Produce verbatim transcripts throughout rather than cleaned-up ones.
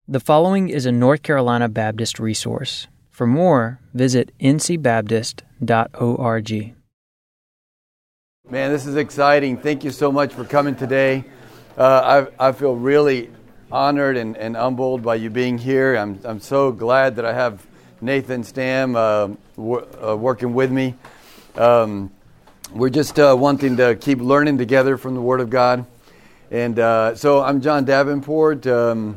The following is a North Carolina Baptist resource. For more, visit n c baptist dot org. Man, this is exciting. Thank you so much for coming today. Uh, I, I feel really honored and, and humbled by you being here. I'm I'm so glad that I have Nathan Stam uh, w- uh, working with me. Um, we're just uh, wanting to keep learning together from the Word of God. And uh, so I'm John Davenport. Um,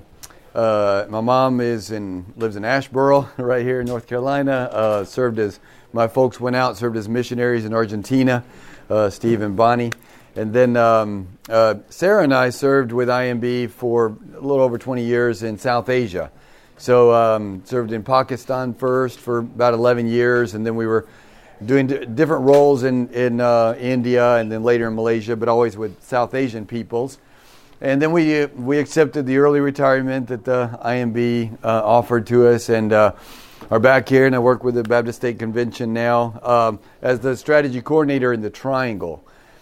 uh, my mom is in lives in Asheboro, right here in North Carolina. Uh, served as my folks went out, served as missionaries in Argentina. Uh, Steve and Bonnie. And then um, uh, Sarah and I served with I M B for a little over twenty years in South Asia. So um, served in Pakistan first for about eleven years, and then we were doing d- different roles in, in uh, India and then later in Malaysia, but always with South Asian peoples. And then we uh, we accepted the early retirement that the I M B uh, offered to us, and uh, are back here, and I work with the Baptist State Convention now um, as the strategy coordinator in the Triangle.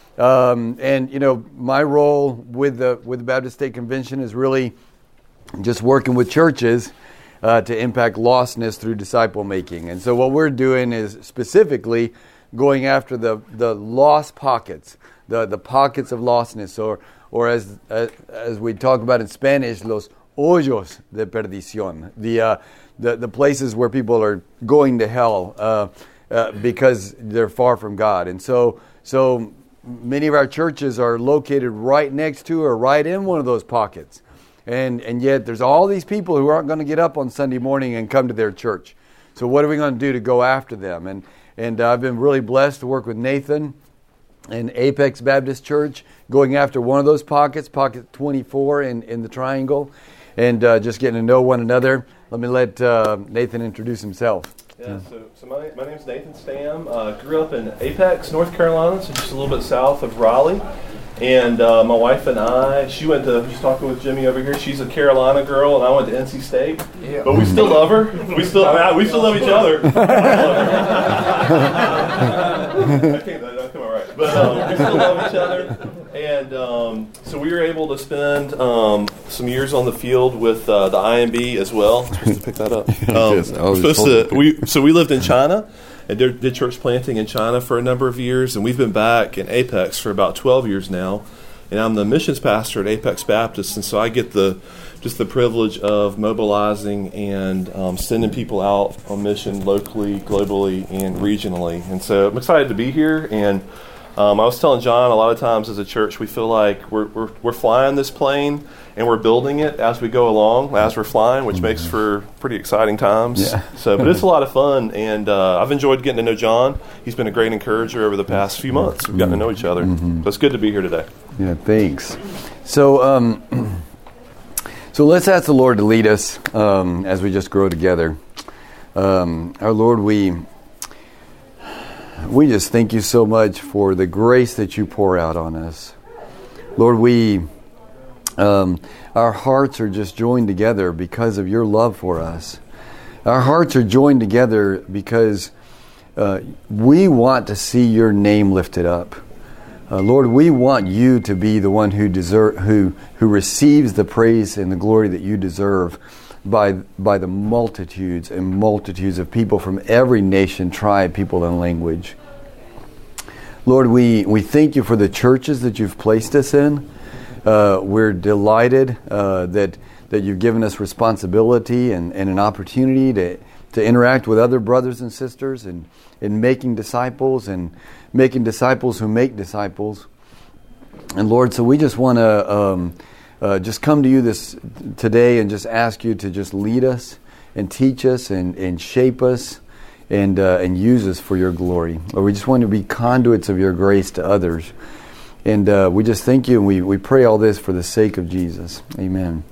Um, and you know, my role with the with the Baptist State Convention is really just working with churches uh, to impact lostness through disciple making. And so what we're doing is specifically going after the the lost pockets, the the pockets of lostness, or or as as, as we talk about in Spanish, los hoyos de perdición, the uh, The, the places where people are going to hell uh, uh, because they're far from God. And so so many of our churches are located right next to or right in one of those pockets. And and yet there's all these people who aren't going to get up on Sunday morning and come to their church. So what are we going to do to go after them? And, and uh, I've been really blessed to work with Nathan and Apex Baptist Church, going after one of those pockets, pocket twenty-four in, in the Triangle, and uh, just getting to know one another. Let me let uh, Nathan introduce himself. Yeah, so, so my, my name's Nathan Stam. Uh, grew up in Apex, North Carolina, so just a little bit south of Raleigh. And uh, my wife and I, she went to, just talking with Jimmy over here, she's a Carolina girl, and I went to N C State. Yeah. But we still love her. We still I mean, we still love each other. I can't, that don't come out right. But um, we still love each other. And um, so we were able to spend um, some years on the field with uh, the I M B as well. I'm supposed to pick that up. Um, yes, supposed to, we, so we lived in China and did, did church planting in China for a number of years. And we've been back in Apex for about twelve years now. And I'm the missions pastor at Apex Baptist. And so I get the just the privilege of mobilizing and um, sending people out on mission locally, globally, and regionally. And so I'm excited to be here. And Um, I was telling John, a lot of times as a church, we feel like we're, we're we're flying this plane and we're building it as we go along, as we're flying, which makes for pretty exciting times. Yeah. So, but it's a lot of fun, and uh, I've enjoyed getting to know John. He's been a great encourager over the past few months. We've gotten to know each other. Mm-hmm. So it's good to be here today. Yeah, thanks. So, um, so let's ask the Lord to lead us um, as we just grow together. Um, our Lord, we. We just thank you so much for the grace that you pour out on us. Lord, we, um, our hearts are just joined together because of your love for us. Our hearts are joined together because uh, we want to see your name lifted up. Uh, Lord, we want you to be the one who deserve, who who receives the praise and the glory that you deserve by by the multitudes and multitudes of people from every nation, tribe, people, and language. Lord, we, we thank you for the churches that you've placed us in. Uh, we're delighted uh, that that you've given us responsibility and, and an opportunity to, to interact with other brothers and sisters and in making disciples and making disciples who make disciples. And Lord, so we just want to um, Uh, just come to you this today and just ask you to just lead us and teach us and, and shape us and uh, and use us for your glory. Lord, we just want to be conduits of your grace to others. And uh, we just thank you, and we, we pray all this for the sake of Jesus. Amen.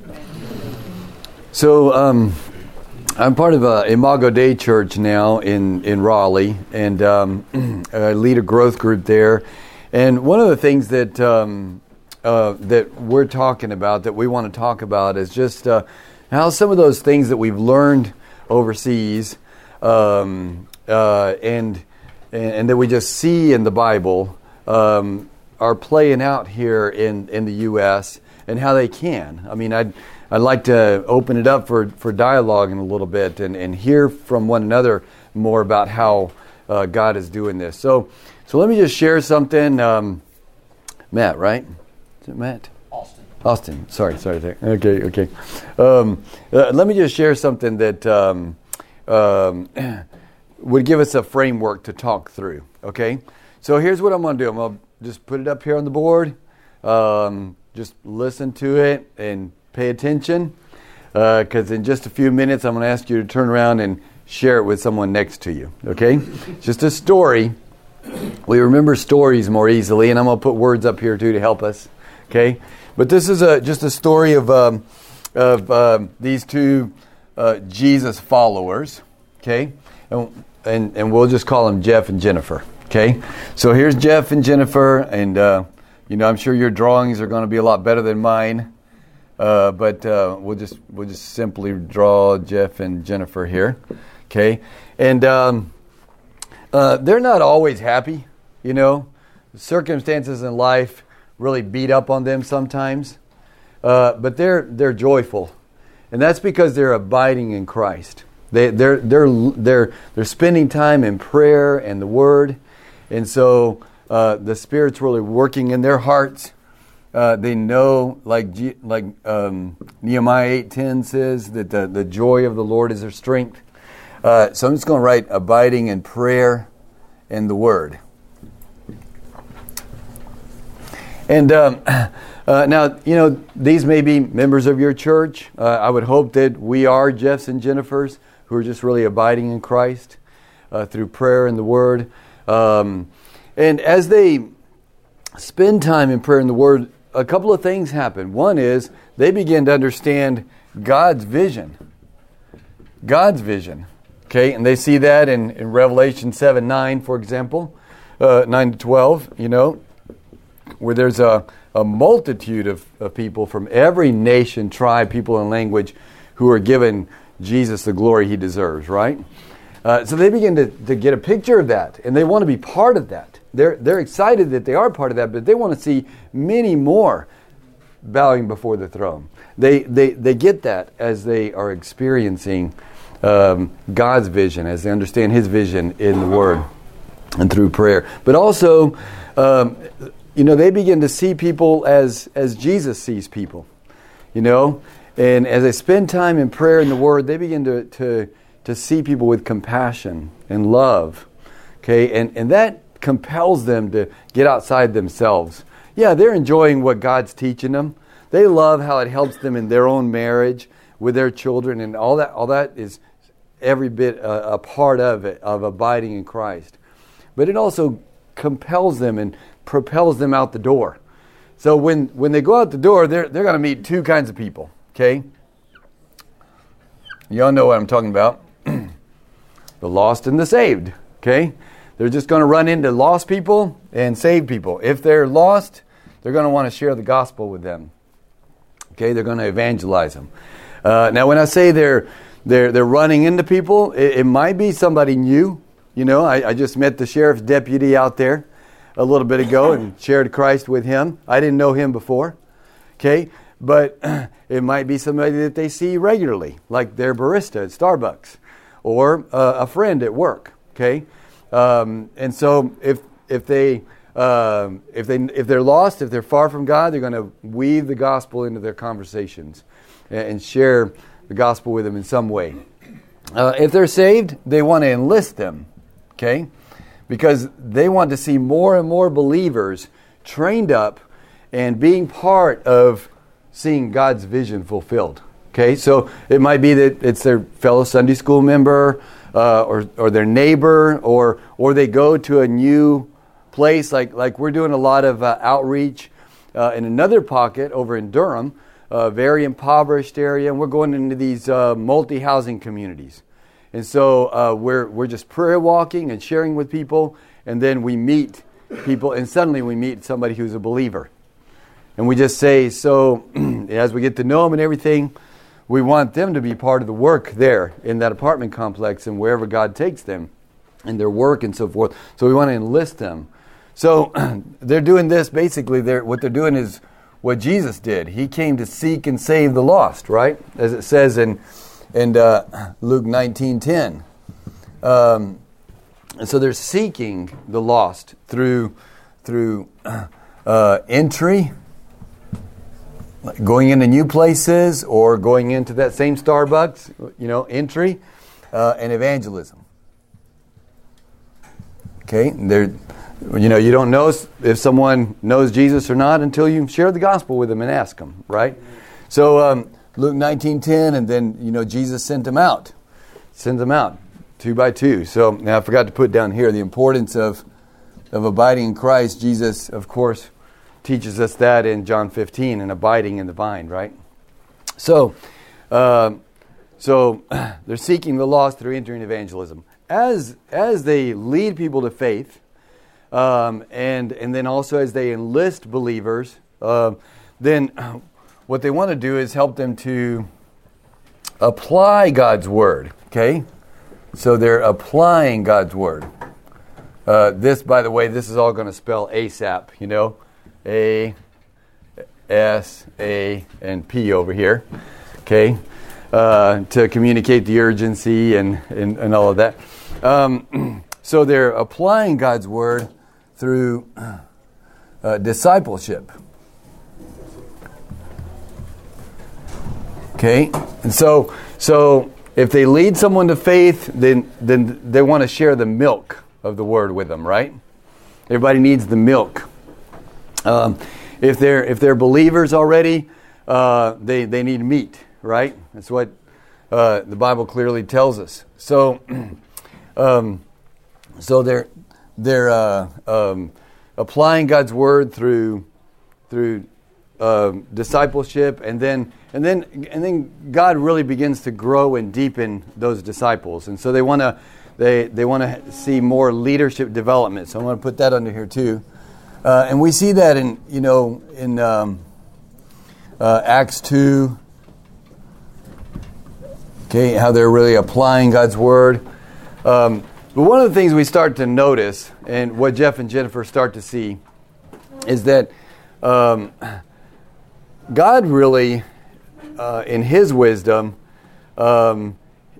So um, I'm part of a Imago Dei church now in, in Raleigh, and um, I lead a growth group there. And one of the things that... Um, Uh, that we're talking about, that we want to talk about, is just uh, how some of those things that we've learned overseas um, uh, and, and that we just see in the Bible um, are playing out here in, in the U S and how they can. I mean, I'd I'd like to open it up for, for dialogue in a little bit and, and hear from one another more about how uh, God is doing this. So so let me just share something. Um, Matt, right? Is it Matt? Austin. Austin. Sorry, sorry. Okay, okay. Um, uh, let me just share something that um, um, would give us a framework to talk through. Okay? So here's what I'm going to do. I'm going to just put it up here on the board. Um, just listen to it and pay attention, because uh, in just a few minutes I'm going to ask you to turn around and share it with someone next to you. Okay? Just a story. We remember stories more easily, and I'm going to put words up here too to help us. Okay? But this is a just a story of um, of uh, these two uh, Jesus followers. Okay? And, and and we'll just call them Jeff and Jennifer. Okay? So here's Jeff and Jennifer, and uh, you know, I'm sure your drawings are going to be a lot better than mine. Uh, but uh, we'll just we'll just simply draw Jeff and Jennifer here, okay? And um, uh, they're not always happy, you know. Circumstances in life really beat up on them sometimes, uh, but they're they're joyful, and that's because they're abiding in Christ. They they're they're they're they're spending time in prayer and the Word, and so uh, the Spirit's really working in their hearts. Uh, they know, like G, like um, Nehemiah eight ten says, that the, the joy of the Lord is their strength. Uh, so I'm just going to write abiding in prayer and the Word. And um, uh, now, you know, these may be members of your church. Uh, I would hope that we are Jeff's and Jennifer's, who are just really abiding in Christ uh, through prayer and the Word. Um, and as they spend time in prayer and the Word, a couple of things happen. One is they begin to understand God's vision. God's vision. Okay, and they see that in, in Revelation seven nine, for example, uh, nine to twelve, you know, where there's a, a multitude of, of people from every nation, tribe, people, and language who are given Jesus the glory he deserves, right? Uh, so they begin to, to get a picture of that, and they want to be part of that. They're they're excited that they are part of that, but they want to see many more bowing before the throne. They they they get that as they are experiencing um, God's vision, as they understand His vision in the Word and through prayer. But also, um, you know, they begin to see people as as Jesus sees people. You know, and as they spend time in prayer and the Word, they begin to to to see people with compassion and love. Okay, and and that compels them to get outside themselves. Yeah, they're enjoying what God's teaching them. They love how it helps them in their own marriage, with their children, and all that. All that is every bit a, a part of it, of abiding in Christ. But it also compels them and propels them out the door. So when, when they go out the door, they're they're going to meet two kinds of people. Okay, y'all know what I'm talking about: the lost and the saved. Okay. They're just going to run into lost people and saved people. If they're lost, they're going to want to share the gospel with them. Okay, they're going to evangelize them. Uh, now, when I say they're they're they're running into people, it, it might be somebody new. You know, I, I just met the sheriff's deputy out there a little bit ago and shared Christ with him. I didn't know him before. Okay, but it might be somebody that they see regularly, like their barista at Starbucks, or uh, a friend at work. Okay. Um, and so if if they um, if they if they're lost, if they're far from God, they're going to weave the gospel into their conversations and, and share the gospel with them in some way. Uh, if they're saved, they want to enlist them, okay, because they want to see more and more believers trained up and being part of seeing God's vision fulfilled. Okay, so it might be that it's their fellow Sunday school member. Uh, or or their neighbor, or or they go to a new place, like like we're doing a lot of uh, outreach uh, in another pocket over in Durham, a very impoverished area, and we're going into these uh, multi-housing communities. And so uh, we're we're just prayer walking and sharing with people, and then we meet people, and suddenly we meet somebody who's a believer. And we just say, so as we get to know them and everything, we want them to be part of the work there in that apartment complex and wherever God takes them and their work and so forth. So we want to enlist them. So they're doing this, basically, they're, what they're doing is what Jesus did. He came to seek and save the lost, right? As it says in in uh, Luke nineteen ten. Um, and so they're seeking the lost through through uh, entry, like going into new places, or going into that same Starbucks, you know, entry, uh, and evangelism. Okay, there, you know, you don't know if someone knows Jesus or not until you share the gospel with them and ask them, right? So um, Luke nineteen ten, and then you know Jesus sent them out, sent them out two by two. So now I forgot to put down here the importance of of abiding in Christ. Jesus, of course, teaches us that in John fifteen, and abiding in the vine, right? So, uh, so they're seeking the lost through entering evangelism. As as they lead people to faith, um, and and then also as they enlist believers, uh, then what they want to do is help them to apply God's word. Okay, so they're applying God's word. Uh, this, by the way, this is all going to spell ASAP. You know, A, S, A, and P over here. Okay, uh, to communicate the urgency and and, and all of that. Um, so they're applying God's word through uh, discipleship. Okay, and so so if they lead someone to faith, then then they want to share the milk of the word with them, right? Everybody needs the milk. Um, if they're if they're believers already, uh, they they need meat, right? That's what uh, the Bible clearly tells us. So. Um, so they're they're uh, um, applying God's word through through uh, discipleship, and then and then and then God really begins to grow and deepen those disciples, and so they want to they they want to see more leadership development. So I want to put that under here too, uh, and we see that in you know in um, uh, Acts two. Okay, how they're really applying God's word. Um, but one of the things we start to notice, and what Jeff and Jennifer start to see, is that um, God really, uh, in His wisdom, um,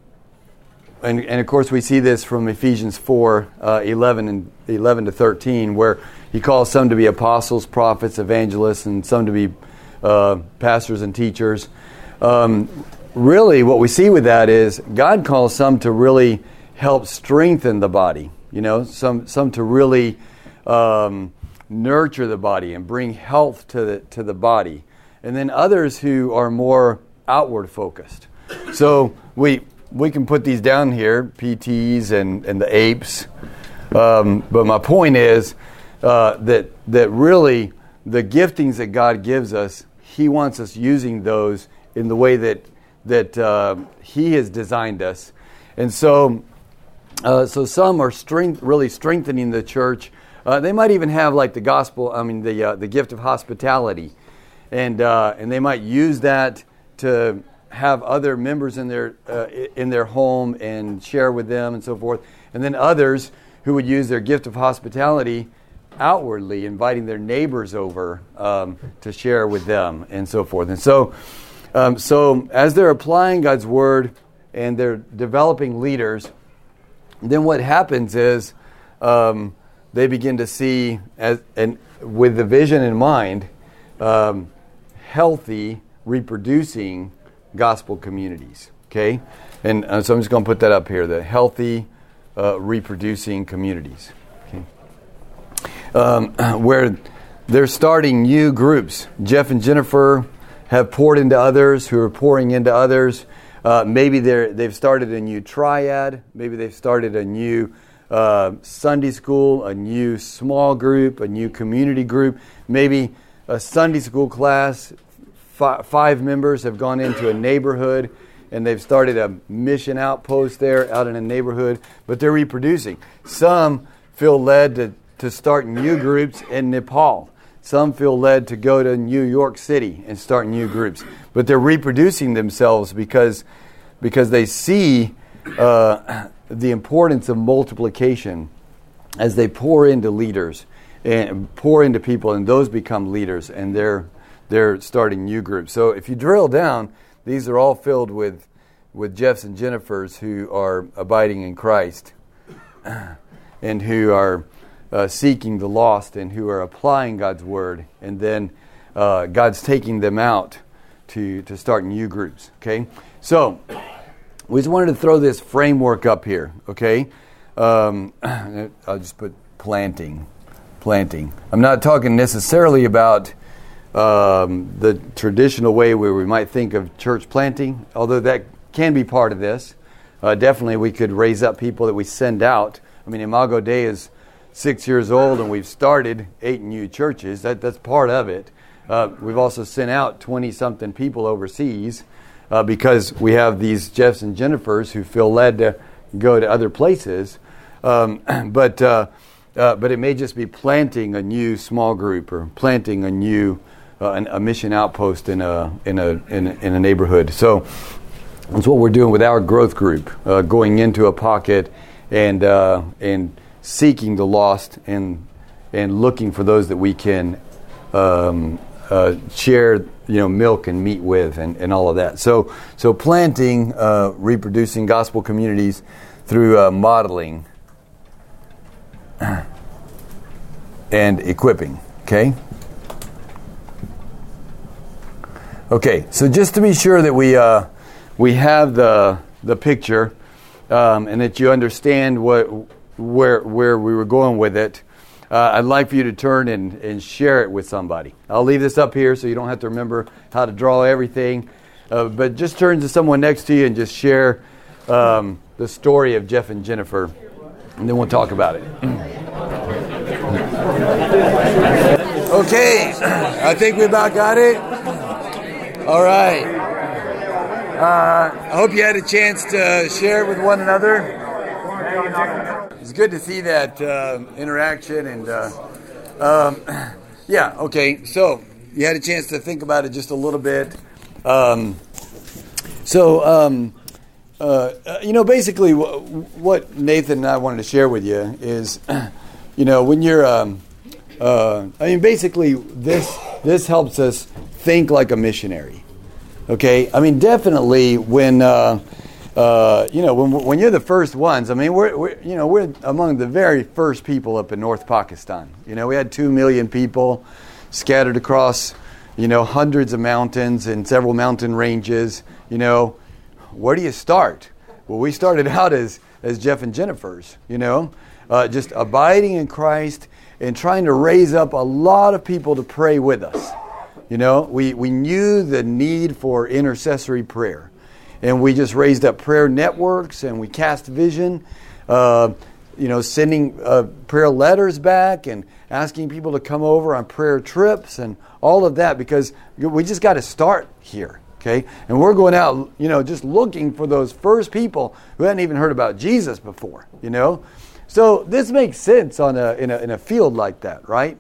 and, and of course we see this from Ephesians four, uh, eleven and eleven to thirteen, where He calls some to be apostles, prophets, evangelists, and some to be uh, pastors and teachers. Um, really, what we see with that is God calls some to really help strengthen the body, you know, some some to really um, nurture the body and bring health to the to the body, and then others who are more outward focused. So we we can put these down here, P Ts and and the A P Es, um, but my point is uh, that that really the giftings that God gives us, He wants us using those in the way that that uh, He has designed us, and so. Uh, so some are strength, really strengthening the church. Uh, they might even have like the gospel, I mean the uh, the gift of hospitality, and uh, and they might use that to have other members in their uh, in their home and share with them and so forth. And then others who would use their gift of hospitality outwardly, inviting their neighbors over um, to share with them and so forth. And so, um, so as they're applying God's word and they're developing leaders, then what happens is um, they begin to see, as and with the vision in mind, um, healthy, reproducing gospel communities. Okay, and uh, so I'm just going to put that up here: the healthy, uh, reproducing communities. Okay, um, where they're starting new groups. Jeff and Jennifer have poured into others, who are pouring into others. Uh, maybe they're, they've started a new triad. Maybe they've started a new uh, Sunday school, a new small group, a new community group. Maybe a Sunday school class, f- five members have gone into a neighborhood and they've started a mission outpost there out in a neighborhood, but they're reproducing. Some feel led to, to start new groups in Nepal. Some feel led to go to New York City and start new groups. But they're reproducing themselves because because they see uh, the importance of multiplication as they pour into leaders and pour into people, and those become leaders, and they're they're starting new groups. So if you drill down, these are all filled with with Jeffs and Jennifers who are abiding in Christ and who are uh, seeking the lost and who are applying God's word, and then uh, God's taking them out to to start new groups. Okay, so we just wanted to throw this framework up here. Okay, um, I'll just put planting, planting. I'm not talking necessarily about um, the traditional way where we might think of church planting, although that can be part of this. Uh, definitely we could raise up people that we send out. I mean, Imago Dei is six years old and we've started eight new churches. That That's part of it. Uh, we've also sent out twenty-something people overseas uh, because we have these Jeffs and Jennifers who feel led to go to other places. Um, but uh, uh, but it may just be planting a new small group or planting a new uh, an, a mission outpost in a in a in a, in a neighborhood. So that's what we're doing with our growth group, uh, going into a pocket and uh, and seeking the lost and and looking for those that we can um, uh, share, you know, milk and meat with, and, and all of that. So so planting, uh, reproducing gospel communities through uh, modeling and equipping. Okay. Okay. So just to be sure that we. Uh, We have the the picture, um, and that you understand what where where we were going with it. Uh, I'd like for you to turn and, and share it with somebody. I'll leave this up here so you don't have to remember how to draw everything. Uh, but just turn to someone next to you and just share um, the story of Jeff and Jennifer, and then we'll talk about it. Okay, I think we about got it. All right. Uh, I hope you had a chance to share it with one another. It's good to see that uh, interaction. And uh, um, yeah, okay. So you had a chance to think about it just a little bit. Um, so, um, uh, you know, basically w- what Nathan and I wanted to share with you is, you know, when you're, um, uh, I mean, basically this this helps us think like a missionary. Okay, I mean, definitely when uh, uh, you know when when you're the first ones. I mean, we're, we're you know we're among the very first people up in North Pakistan. You know, we had two million people scattered across, you know, hundreds of mountains and several mountain ranges. You know, where do you start? Well, we started out as as Jeff and Jennifers. You know, uh, just abiding in Christ and trying to raise up a lot of people to pray with us. You know, we, we knew the need for intercessory prayer. And we just raised up prayer networks and we cast vision, uh, you know, sending uh, prayer letters back and asking people to come over on prayer trips and all of that, because we just got to start here, okay? And we're going out, you know, just looking for those first people who hadn't even heard about Jesus before, you know? So this makes sense on a in a, in a field like that, right?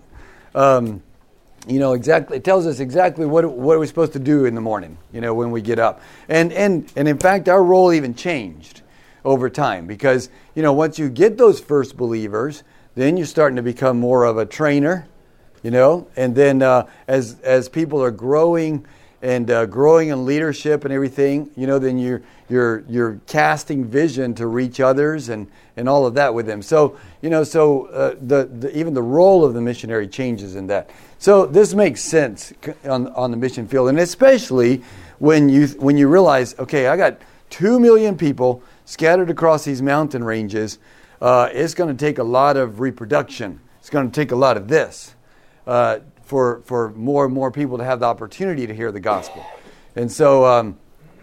Um You know, exactly. It tells us exactly what what are we supposed to do in the morning, you know, when we get up. And and and in fact, our role even changed over time because, you know, once you get those first believers, then you're starting to become more of a trainer, you know. And then uh, as as people are growing and uh, growing in leadership and everything, you know, then you're you're you're casting vision to reach others and, and all of that with them. So, you know, so uh, the, the even the role of the missionary changes in that. So this makes sense on on the mission field, and especially when you when you realize, okay, I got two million people scattered across these mountain ranges. Uh, it's going to take a lot of reproduction. It's going to take a lot of this uh, for for more and more people to have the opportunity to hear the gospel. And so, um,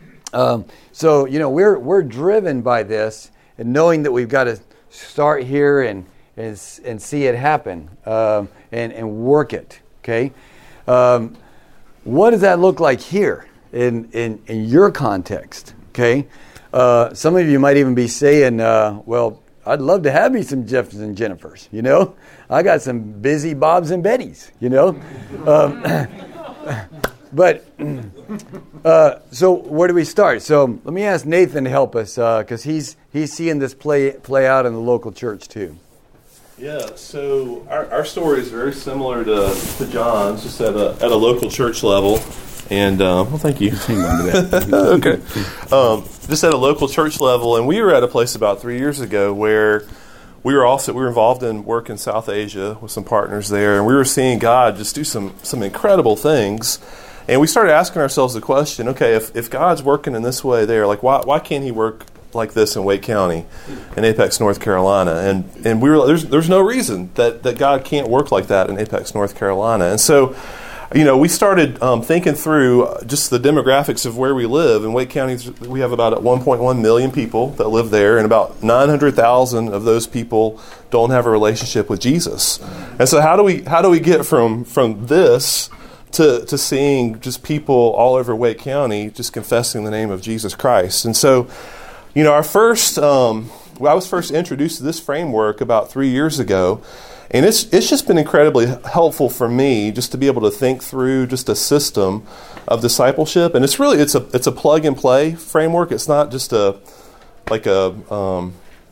um, so you know, we're we're driven by this, and knowing that we've got to start here and and, and see it happen um, and and work it. Okay, um, what does that look like here in, in, in your context? Okay, uh, some of you might even be saying, uh, well, I'd love to have me some Jeffs and Jennifers, you know? I got some busy Bobs and Bettys, you know? Um, but, uh, so where do we start? So let me ask Nathan to help us because uh, he's he's seeing this play play out in the local church too. Yeah, so our, our story is very similar to, to John's, just at a at a local church level. And, um, well, thank you. Okay. Um, just at a local church level. And we were at a place about three years ago where we were also, we were involved in work in South Asia with some partners there. And we were seeing God just do some, some incredible things. And we started asking ourselves the question, okay, if, if God's working in this way there, like why why can't he work like this in Wake County, in Apex, North Carolina? And and we were there's there's no reason that, that God can't work like that in Apex, North Carolina. And so, you know, we started um, thinking through just the demographics of where we live. In Wake County, we have about one point one million people that live there, and about nine hundred thousand of those people don't have a relationship with Jesus. And so how do we how do we get from from this to to seeing just people all over Wake County just confessing the name of Jesus Christ? And so, you know, our first, um, well, I was first introduced to this framework about three years ago, and it's it's just been incredibly helpful for me just to be able to think through just a system of discipleship. And it's really it's a it's a plug and play framework. It's not just a like a um,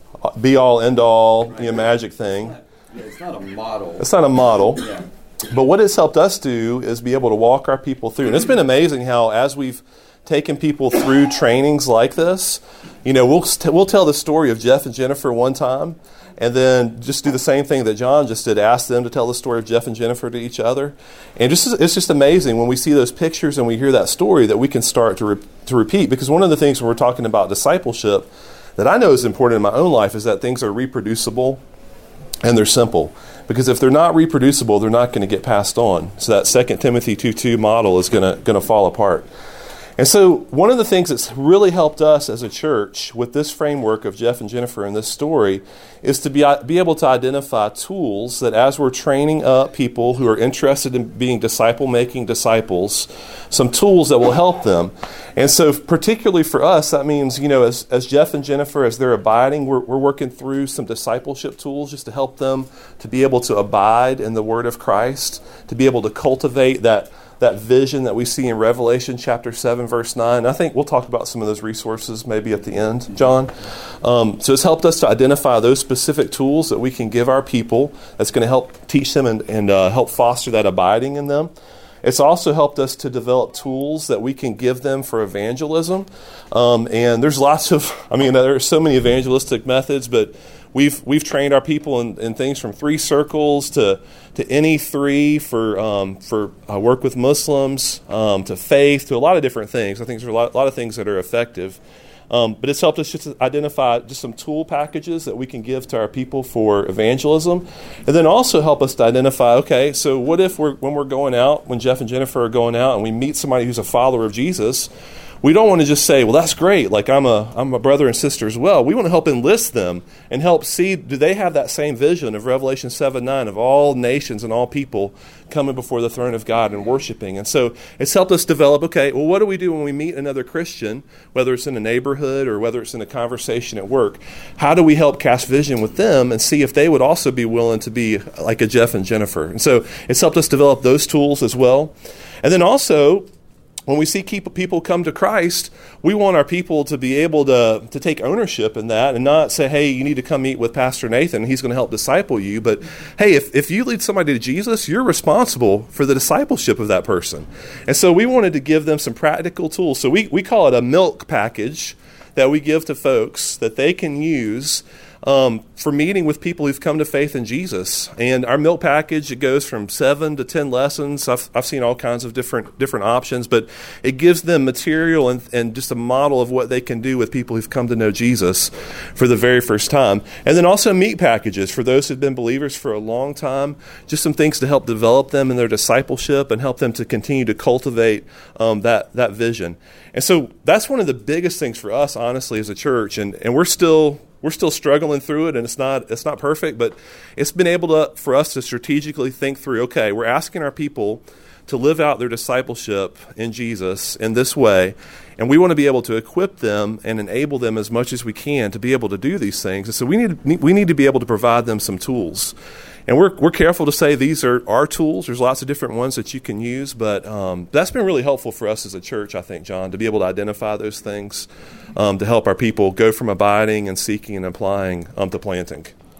be all end all you know, magic thing. Yeah, it's not a model. It's not a model. Yeah. But what it's helped us do is be able to walk our people through. And it's been amazing how as we've taken people through trainings like this, you know, we'll we'll tell the story of Jeff and Jennifer one time, and then just do the same thing that John just did, ask them to tell the story of Jeff and Jennifer to each other. And just it's just amazing when we see those pictures and we hear that story that we can start to re- to repeat. Because one of the things when we're talking about discipleship that I know is important in my own life is that things are reproducible and they're simple. Because if they're not reproducible, they're not going to get passed on. So that Second Timothy two two model is going to going to fall apart. And so one of the things that's really helped us as a church with this framework of Jeff and Jennifer and this story is to be, be able to identify tools that as we're training up people who are interested in being disciple-making disciples, some tools that will help them. And so particularly for us, that means, you know, as, as Jeff and Jennifer, as they're abiding, we're, we're working through some discipleship tools just to help them to be able to abide in the Word of Christ, to be able to cultivate that that vision that we see in Revelation chapter seven, verse nine. I think we'll talk about some of those resources maybe at the end, John. Um, so it's helped us to identify those specific tools that we can give our people that's going to help teach them and, and uh, help foster that abiding in them. It's also helped us to develop tools that we can give them for evangelism. Um, and there's lots of, I mean, there are so many evangelistic methods, but We've we've trained our people in, in things from three circles to to any three for um, for uh, work with Muslims um, to faith to a lot of different things. I think there's a lot, a lot of things that are effective. Um, but it's helped us just to identify just some tool packages that we can give to our people for evangelism, and then also help us to identify, okay, so what if we're when we're going out, when Jeff and Jennifer are going out and we meet somebody who's a follower of Jesus, we don't want to just say, well, that's great, like I'm a I'm a brother and sister as well. We want to help enlist them and help see, do they have that same vision of Revelation seven nine of all nations and all people coming before the throne of God and worshiping? And so it's helped us develop, okay, well, what do we do when we meet another Christian, whether it's in a neighborhood or whether it's in a conversation at work? How do we help cast vision with them and see if they would also be willing to be like a Jeff and Jennifer? And so it's helped us develop those tools as well. And then also, when we see people come to Christ, we want our people to be able to, to take ownership in that and not say, hey, you need to come meet with Pastor Nathan, he's going to help disciple you. But, hey, if, if you lead somebody to Jesus, you're responsible for the discipleship of that person. And so we wanted to give them some practical tools. So we, we call it a milk package that we give to folks that they can use Um, for meeting with people who've come to faith in Jesus. And our milk package, it goes from seven to ten lessons. I've, I've seen all kinds of different different options, but it gives them material and, and just a model of what they can do with people who've come to know Jesus for the very first time. And then also meat packages for those who've been believers for a long time, just some things to help develop them in their discipleship and help them to continue to cultivate um, that, that vision. And so that's one of the biggest things for us, honestly, as a church. And, and we're still... We're still struggling through it, and it's not it's not perfect, but it's been able to for us to strategically think through, okay, we're asking our people to live out their discipleship in Jesus in this way, and we want to be able to equip them and enable them as much as we can to be able to do these things. And so we need we need to be able to provide them some tools. And we're we're careful to say these are our tools. There's lots of different ones that you can use, but um, that's been really helpful for us as a church, I think, John, to be able to identify those things um, to help our people go from abiding and seeking and applying um, to planting.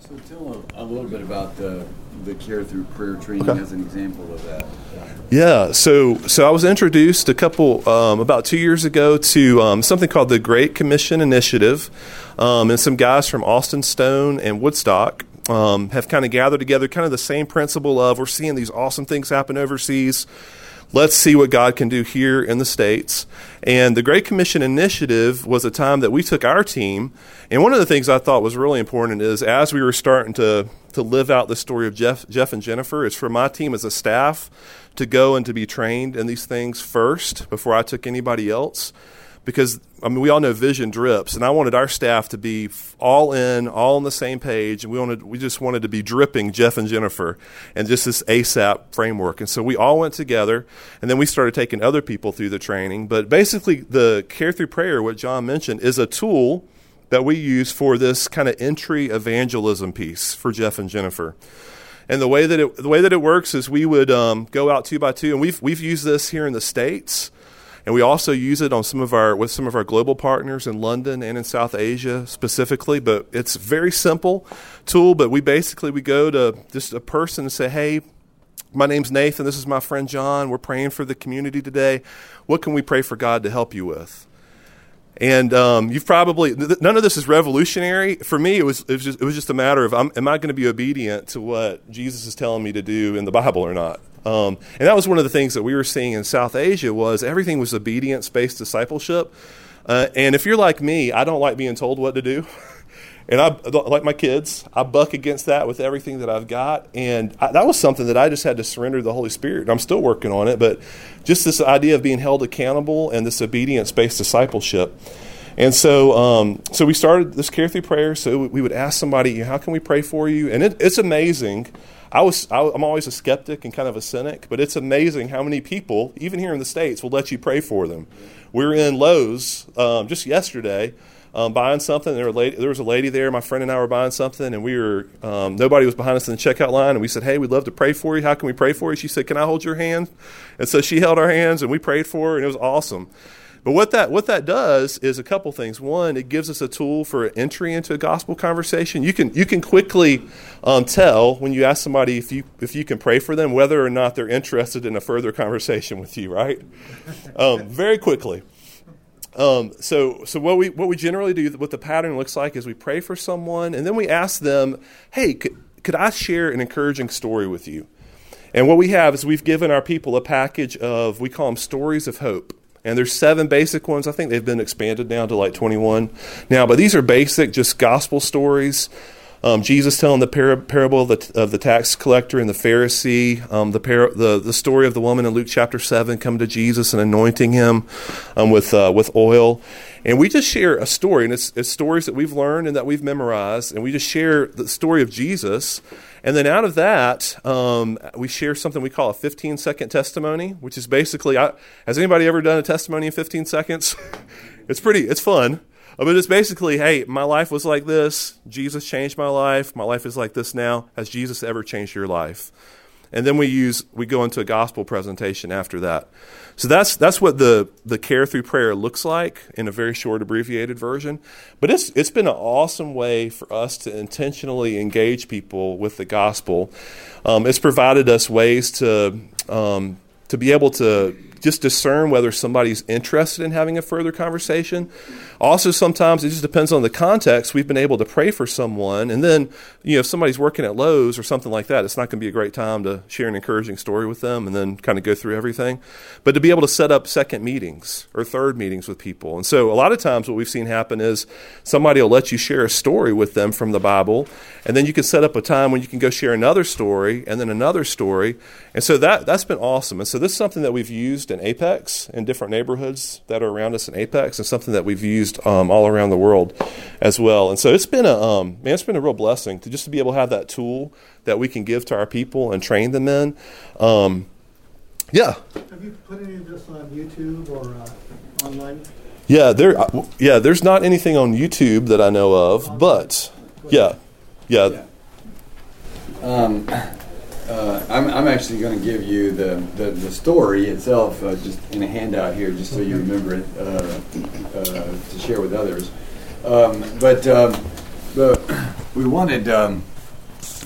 So tell a, a little bit about the the Care Through Prayer training okay. as an example of that. Yeah, so so I was introduced a couple um, about two years ago to um, something called the Great Commission Initiative, um, and some guys from Austin Stone and Woodstock um, have kind of gathered together, kind of the same principle of we're seeing these awesome things happen overseas. Let's see what God can do here in the States. And the Great Commission Initiative was a time that we took our team. And one of the things I thought was really important is as we were starting to, to live out the story of Jeff, Jeff and Jennifer, it's for my team as a staff to go and to be trained in these things first before I took anybody else. Because, I mean, we all know vision drips, and I wanted our staff to be all in, all on the same page, and we wanted, we just wanted to be dripping Jeff and Jennifer and just this ASAP framework. And so we all went together, and then we started taking other people through the training. But basically, the Care Through Prayer, what John mentioned, is a tool that we use for this kind of entry evangelism piece for Jeff and Jennifer. And the way that it, the way that it works is we would um, go out two by two, and we've we've used this here in the States. And we also use it on some of our with some of our global partners in London and in South Asia specifically. But it's a very simple tool. But we basically we go to just a person and say, "Hey, my name's Nathan. This is my friend John. We're praying for the community today. What can we pray for God to help you with?" And um, you've probably none of this is revolutionary for me. It was it was just, it was just a matter of I'm, am I going to be obedient to what Jesus is telling me to do in the Bible or not? Um, and that was one of the things that we were seeing in South Asia was everything was obedience-based discipleship. Uh, and if you're like me, I don't like being told what to do. And I, like my kids, I buck against that with everything that I've got. And I, that was something that I just had to surrender to the Holy Spirit. I'm still working on it, but just this idea of being held accountable and this obedience-based discipleship. And so um, so we started this Care Through Prayer. So we would ask somebody, how can we pray for you? And it, it's amazing. I was, I, I'm always a skeptic and kind of a cynic, but it's amazing how many people, even here in the States, will let you pray for them. We were in Lowe's um, just yesterday um, buying something. There, were lady, there was a lady there. My friend and I were buying something, and we were um, nobody was behind us in the checkout line. And we said, "Hey, we'd love to pray for you. How can we pray for you?" She said, "Can I hold your hand?" And so she held our hands, and we prayed for her, and it was awesome. But what that what that does is a couple things. One, it gives us a tool for entry into a gospel conversation. You can you can quickly um, tell when you ask somebody if you if you can pray for them whether or not they're interested in a further conversation with you, right? Um, very quickly. Um, so so what we what we generally do, what the pattern looks like is we pray for someone and then we ask them, "Hey, could, could I share an encouraging story with you?" And what we have is we've given our people a package of, we call them stories of hope. And there's seven basic ones. I think they've been expanded now to like twenty-one now. But these are basic, just gospel stories. Um, Jesus telling the par- parable of the, of the tax collector and the Pharisee. Um, the, par- the the story of the woman in Luke chapter seven coming to Jesus and anointing him um, with uh, with oil. And we just share a story. And it's, it's stories that we've learned and that we've memorized. And we just share the story of Jesus. And then out of that, um, we share something we call a fifteen-second testimony, which is basically, I, has anybody ever done a testimony in fifteen seconds? It's pretty, it's fun. But it's basically, hey, my life was like this. Jesus changed my life. My life is like this now. Has Jesus ever changed your life? And then we use we go into a gospel presentation after that. So that's that's what the, the Care Through Prayer looks like in a very short, abbreviated version. But it's it's been an awesome way for us to intentionally engage people with the gospel. Um, it's provided us ways to um, to be able to just discern whether somebody's interested in having a further conversation. Also, sometimes it just depends on the context. We've been able to pray for someone, and then, you know, if somebody's working at Lowe's or something like that, it's not going to be a great time to share an encouraging story with them and then kind of go through everything. But to be able to set up second meetings or third meetings with people. And so a lot of times what we've seen happen is somebody will let you share a story with them from the Bible, and then you can set up a time when you can go share another story and then another story. And so that, that's been awesome. And so this is something that we've used in Apex, in different neighborhoods that are around us in Apex, and something that we've used um, all around the world as well. And so it's been a um, man, it's been a real blessing to just to be able to have that tool that we can give to our people and train them in. Um, yeah. Have you put any of this on YouTube or uh, online? Yeah, there. Yeah, there's not anything on YouTube that I know of, but yeah, yeah. yeah. Um, Uh, I'm, I'm actually going to give you the, the, the story itself uh, just in a handout here, just so you remember it uh, uh, to share with others. Um, but, um, but we wanted um,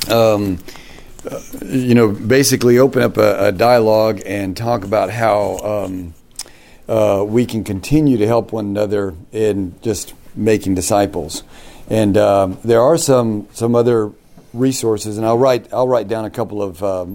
um, uh, you know, basically open up a, a dialogue and talk about how um, uh, we can continue to help one another in just making disciples. And um, there are some some other resources, and I'll write I'll write down a couple of um,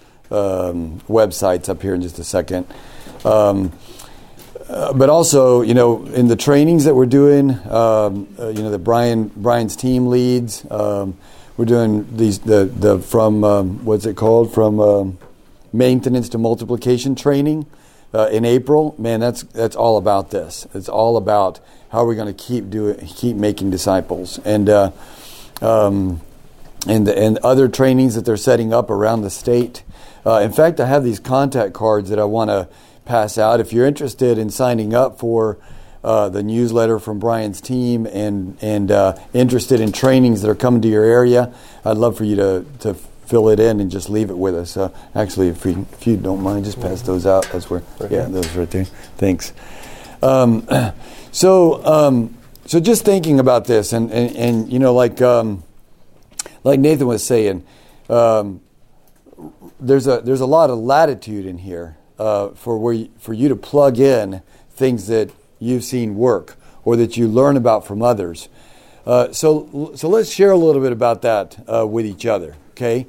um, websites up here in just a second. Um, uh, but also, you know, in the trainings that we're doing, um, uh, you know, that Brian Brian's team leads, um, we're doing these the the from um, what's it called from um, maintenance to multiplication training uh, in April. Man, that's that's all about this. It's all about how we're going to keep doing, keep making disciples, and uh, um, and and other trainings that they're setting up around the state. Uh, in fact, I have these contact cards that I want to pass out. If you're interested in signing up for uh, the newsletter from Brian's team and and uh, interested in trainings that are coming to your area, I'd love for you to to fill it in and just leave it with us. Uh, actually, if, we, if you don't mind, just pass those out as we're right yeah, those right there. Thanks. Um, so um, so just thinking about this, and and, and you know, like um, like Nathan was saying. Um, There's a there's a lot of latitude in here uh, for where you, for you to plug in things that you've seen work or that you learn about from others. Uh, so so let's share a little bit about that uh, with each other. Okay,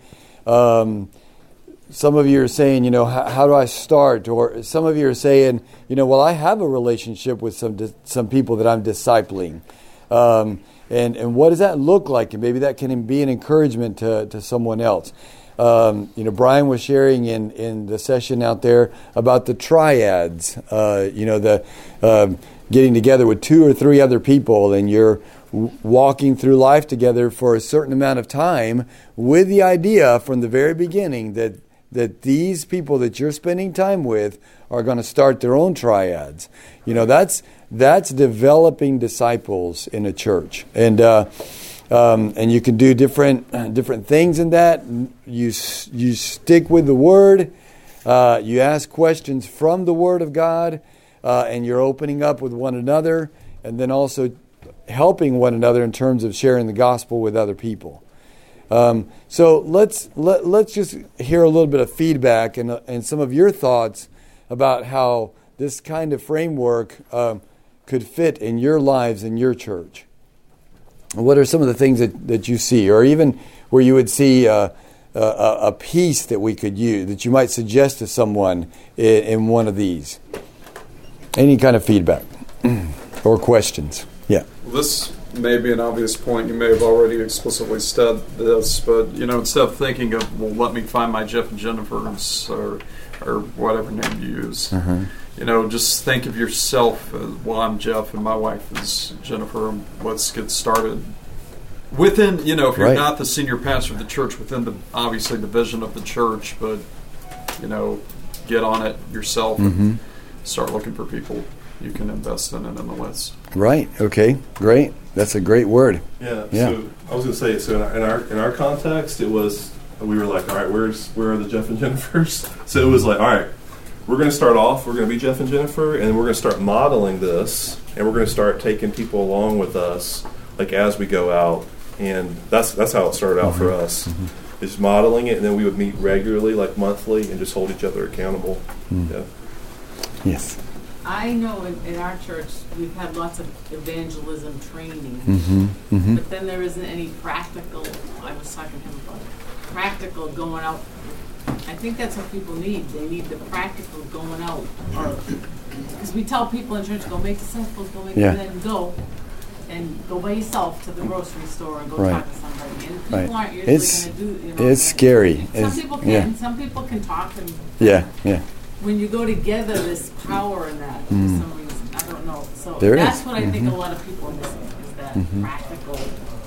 um, some of you are saying, you know, how, how do I start? Or some of you are saying, you know, well, I have a relationship with some di- some people that I'm discipling. Um, and and what does that look like? And maybe that can be an encouragement to to someone else. Um, you know, Brian was sharing in, in the session out there about the triads, uh, you know, the um, getting together with two or three other people, and you're w- walking through life together for a certain amount of time with the idea from the very beginning that that these people that you're spending time with are going to start their own triads. You know, that's that's developing disciples in a church. And uh Um, and you can do different uh, different things in that. You you stick with the Word. Uh, you ask questions from the Word of God, uh, and you're opening up with one another, and then also helping one another in terms of sharing the gospel with other people. Um, so let's let, let's just hear a little bit of feedback and uh, and some of your thoughts about how this kind of framework uh, could fit in your lives in your church. What are some of the things that, that you see, or even where you would see uh, a, a piece that we could use, that you might suggest to someone in, in one of these? Any kind of feedback or questions? Yeah. Well, this may be an obvious point. You may have already explicitly said this, but, you know, instead of thinking of, well, let me find my Jeff and Jennifer's or, or whatever name you use, uh-huh. You know, just think of yourself as, well, I'm Jeff and my wife is Jennifer, and let's get started. Within, you know, if you're right. not the senior pastor of the church, within the obviously the vision of the church, but, you know, get on it yourself mm-hmm. and start looking for people you can invest in it nonetheless. Right. Okay. Great. That's a great word. Yeah. yeah. So I was going to say, so in our, in our in our context, it was we were like, all right, where's where are the Jeff and Jennifers? So it was like, all right. We're going to start off, we're going to be Jeff and Jennifer, and we're going to start modeling this, and we're going to start taking people along with us, like as we go out, and that's that's how it started out mm-hmm. for us, mm-hmm. is modeling it, and then we would meet regularly, like monthly, and just hold each other accountable. Mm. Yeah. Yes. I know in, in our church we've had lots of evangelism training, mm-hmm. Mm-hmm. but then there isn't any practical, I was talking to him about practical going out. I think that's what people need. They need the practical going out. Because we tell people in church, go make disciples, go make yeah. and then go and go by yourself to the grocery store and go right. talk to somebody. And people right. aren't usually going to do, you know. It's scary. Some it's, people can. Yeah. Some people can talk. And yeah, yeah. When you go together, there's power in that mm. for some reason. I don't know. So there that's is. what I mm-hmm. think a lot of people are missing is that mm-hmm. practical.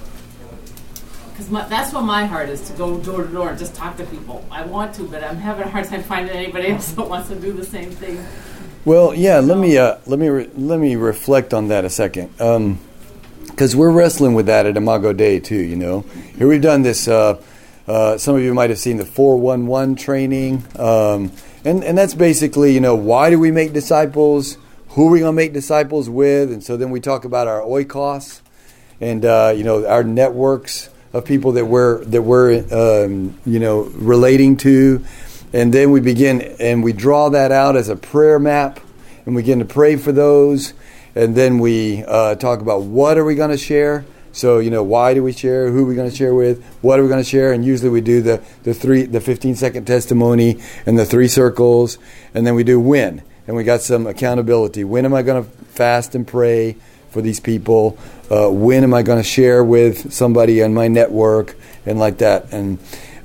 Because that's what my heart is, to go door to door and just talk to people. I want to, but I'm having a hard time finding anybody else that wants to do the same thing. Well, yeah. So, let me uh, let me re- let me reflect on that a second, because um, we're wrestling with that at Imago Dei too. You know, here we've done this. Uh, uh, some of you might have seen the four one one training, um, and and that's basically, you know, why do we make disciples? Who are we going to make disciples with? And so then we talk about our oikos, and uh, you know, our networks of people that we're that we're um, you know relating to, and then we begin and we draw that out as a prayer map, and we begin to pray for those, and then we uh, talk about what are we going to share. So, you know, why do we share? Who are we going to share with? What are we going to share? And usually we do the, the three, the fifteen second testimony and the three circles. And then we do when. And we got some accountability. When am I going to fast and pray for these people? Uh, when am I going to share with somebody on my network? And like that. And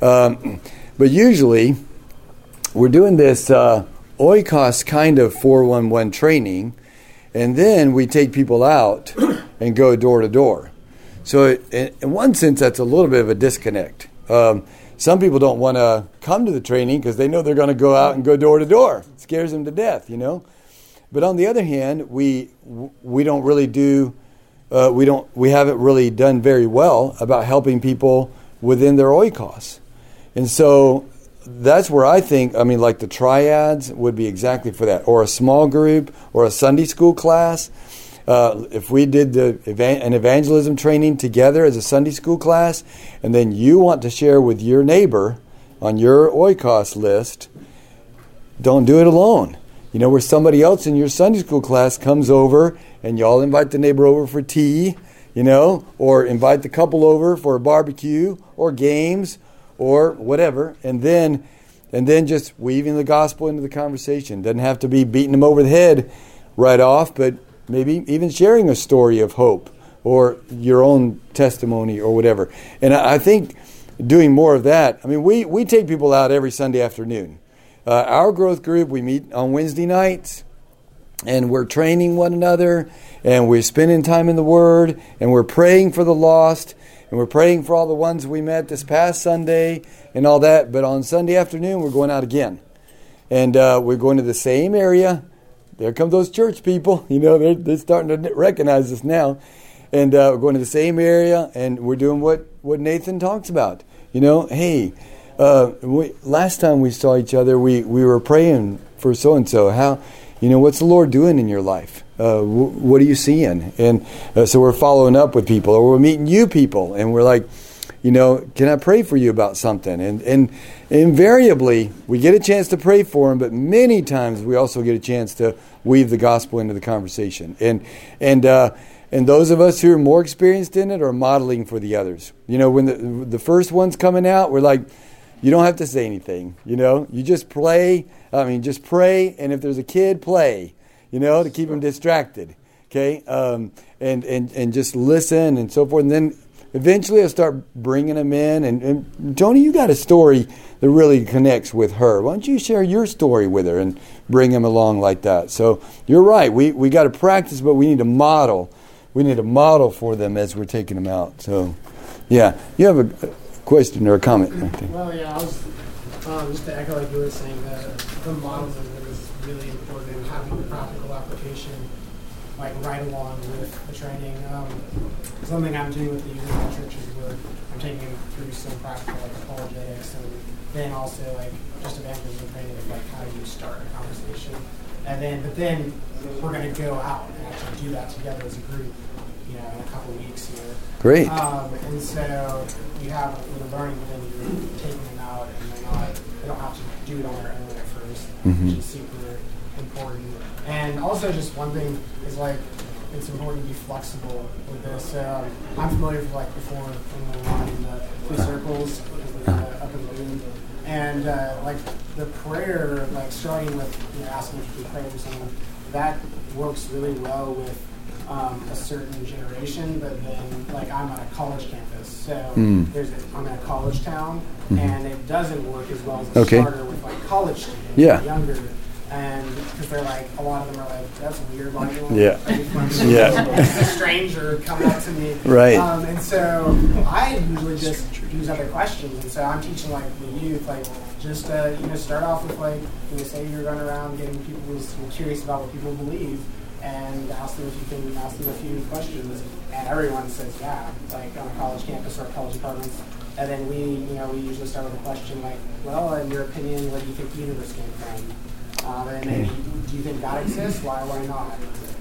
um, But usually we're doing this uh, oikos kind of four one one training. And then we take people out and go door to door. So in, in one sense, that's a little bit of a disconnect. Um, some people don't want to come to the training because they know they're going to go out and go door to door. It scares them to death, you know. But on the other hand, we we don't really do uh, we don't we haven't really done very well about helping people within their oikos, and so that's where I think I mean like the triads would be exactly for that, or a small group, or a Sunday school class. Uh, if we did the evan- an evangelism training together as a Sunday school class, and then you want to share with your neighbor on your oikos list, don't do it alone. You know, where somebody else in your Sunday school class comes over and y'all invite the neighbor over for tea, you know, or invite the couple over for a barbecue or games or whatever, and then and then just weaving the gospel into the conversation. Doesn't have to be beating them over the head right off, but maybe even sharing a story of hope or your own testimony or whatever. And I think doing more of that, I mean, we, we take people out every Sunday afternoon. Uh, our growth group, we meet on Wednesday nights, and we're training one another, and we're spending time in the Word, and we're praying for the lost, and we're praying for all the ones we met this past Sunday and all that. But on Sunday afternoon, we're going out again. And uh, we're going to the same area. There come those church people, you know, they're, they're starting to recognize us now. And uh, we're going to the same area, and we're doing what, what Nathan talks about. You know, hey, uh, we, last time we saw each other, we, we were praying for so-and-so. How, you know, what's the Lord doing in your life? Uh, w- what are you seeing? And uh, so we're following up with people, or we're meeting you people, and we're like, you know, can I pray for you about something? And and invariably, we get a chance to pray for them, but many times we also get a chance to weave the gospel into the conversation. And and uh, and those of us who are more experienced in it are modeling for the others. You know, when the the first one's coming out, we're like, you don't have to say anything. You know, you just play. I mean, just pray. And if there's a kid, play. You know, to keep them distracted. Okay, um, and and and just listen and so forth. And then eventually I'll start bringing them in. And, and Tony, you got a story that really connects with her. Why don't you share your story with her and bring them along like that? So you're right. We we got to practice, but we need to model. We need to model for them as we're taking them out. So, yeah. You have a question or a comment? Right there. Well, yeah, I was um, just to echo like you were saying, the, the modeling is really important, and having the practical application like right along with the training. Um, something I'm doing with the youth in churches where I'm taking them through some practical like apologetics, and then also like just evangelism training of like how do you start a conversation, and then but then we're going to go out and actually do that together as a group, you know, in a couple of weeks here. Great. Um, and so you have the learning, but then you're taking them out, and they're not they don't have to do it on their own at first, mm-hmm. which is super important. And also just one thing is like it's important to be flexible with this. Um, I'm familiar with like before when we were running the three circles uh, up in the room, and uh, like the prayer, like starting with you know asking if you can pray for someone, that works really well with um, a certain generation. But then like I'm on a college campus, so mm. there's a, I'm in a college town, mm-hmm. and it doesn't work as well as a okay. starter with like college students, yeah. younger. And because they're like, a lot of them are like, that's weird. Like, yeah. yeah. A stranger come up to me. Right. Um, and so I usually just use other questions. And so I'm teaching like the youth, like just uh, you know, start off with like, you know, say you're running around getting people who's curious about what people believe, and ask them if you can ask them a few questions. And everyone says yeah, like on a college campus or college apartments. And then we, you know, we usually start with a question like, well, in your opinion, where do you think the universe came from? Um, and maybe, do you think God exists? Why, why not?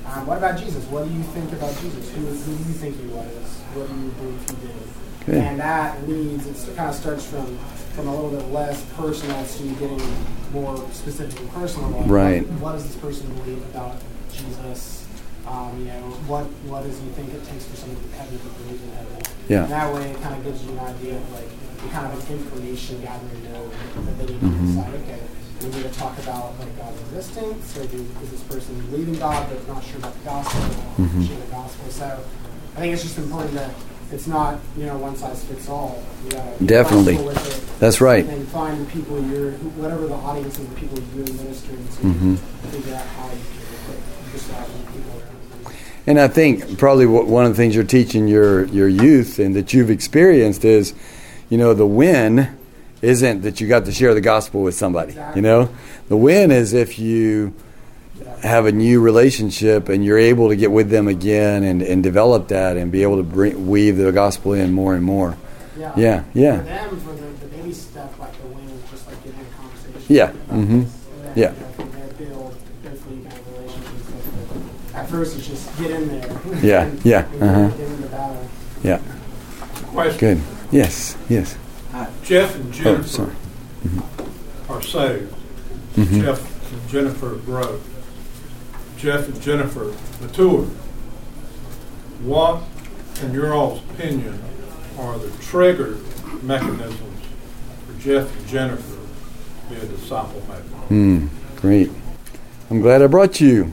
Um, what about Jesus? What do you think about Jesus? Who, who do you think he was? What do you believe he did? Okay. And that leads, it kind of starts from, from a little bit less personal to getting more specific and personal. Like Right. What, what does this person believe about Jesus? Um, you know, what what does he think it takes for someone to heaven to believe in heaven? Yeah. And that way it kind of gives you an idea of like the kind of an information gathering node that they need to Mhm. decide, okay, we need to talk about like God's existence, or do, is this person believing God but not sure about the gospel, or Mhm. preaching the gospel? So I think it's just important that it's not, you know, one size fits all. You gotta be Definitely. flexible with it. That's right. And find the people you're, whatever the audience is, the people you're ministering to, Mhm. figure out how you can decide on the people around you. And I think probably what, one of the things you're teaching your, your youth and that you've experienced is, you know, the win isn't that you got to share the gospel with somebody. Exactly. You know, the win is if you have a new relationship and you're able to get with them again and, and develop that and be able to bring, weave the gospel in more and more. Yeah. Yeah, yeah. For them, for the, the baby step, like the win is just like getting a conversation. Yeah, about mhm. this. And then, Yeah. You know, from there, build, hopefully, kind of relationships. But at first, it's just get in there. Yeah, and, yeah, and uh-huh. Get in the battle. Yeah. Question. Good. Yes, yes. Jeff and Oh, Jennifer sorry. are saved. Mhm. Jeff and Jennifer grow. Jeff and Jennifer mature. What, in your all's opinion, are the trigger mechanisms for Jeff and Jennifer to be a disciple maker? Hmm. Great. I'm glad I brought you.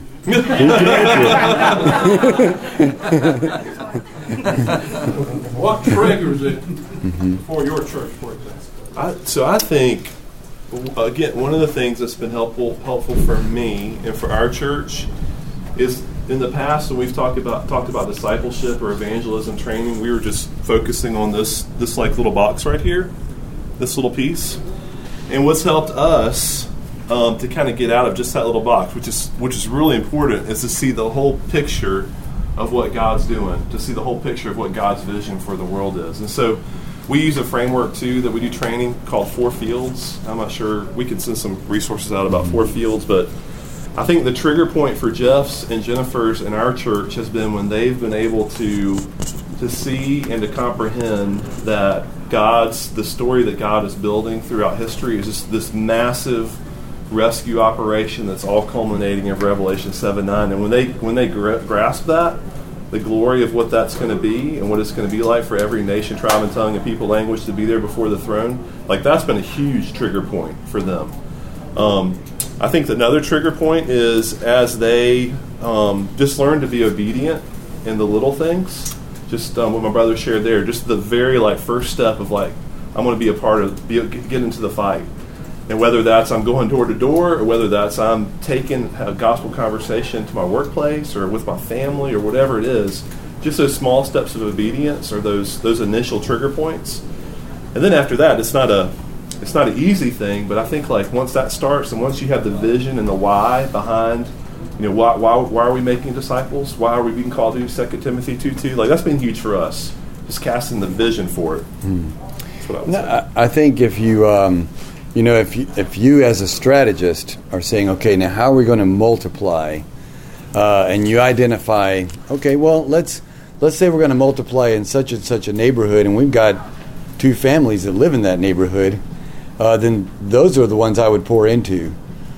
What triggers it Mm-hmm. for your church, for example? I, so I think, again, one of the things that's been helpful helpful for me and for our church is in the past when we've talked about talked about discipleship or evangelism training, we were just focusing on this this like little box right here, this little piece. And what's helped us um, to kind of get out of just that little box, which is which is really important, is to see the whole picture of what God's doing, to see the whole picture of what God's vision for the world is. And so we use a framework, too, that we do training called Four Fields. I'm not sure. We can send some resources out about Four Fields, but I think the trigger point for Jeff's and Jennifer's in our church has been when they've been able to to see and to comprehend that God's, the story that God is building throughout history is just this massive rescue operation that's all culminating in Revelation seven nine. And when they when they gra- grasp that, the glory of what that's going to be and what it's going to be like for every nation, tribe, and tongue and people, language to be there before the throne, like that's been a huge trigger point for them. Um, I think that another trigger point is as they um, just learn to be obedient in the little things. Just um, what my brother shared there, just the very like first step of like, I'm going to be a part of, be, get into the fight. And whether that's I'm going door to door, or whether that's I'm taking a gospel conversation to my workplace or with my family or whatever it is, just those small steps of obedience are those those initial trigger points. And then after that, it's not a it's not an easy thing, but I think like once that starts and once you have the vision and the why behind, you know, why why why are we making disciples? Why are we being called to do Second Timothy two two? Like that's been huge for us, just casting the vision for it. Mm. That's what I would No, say. I, I think if you, um, you know, if you, if you as a strategist are saying, okay, now how are we going to multiply, uh, and you identify, okay, well, let's let's say we're going to multiply in such and such a neighborhood, and we've got two families that live in that neighborhood, uh, then those are the ones I would pour into.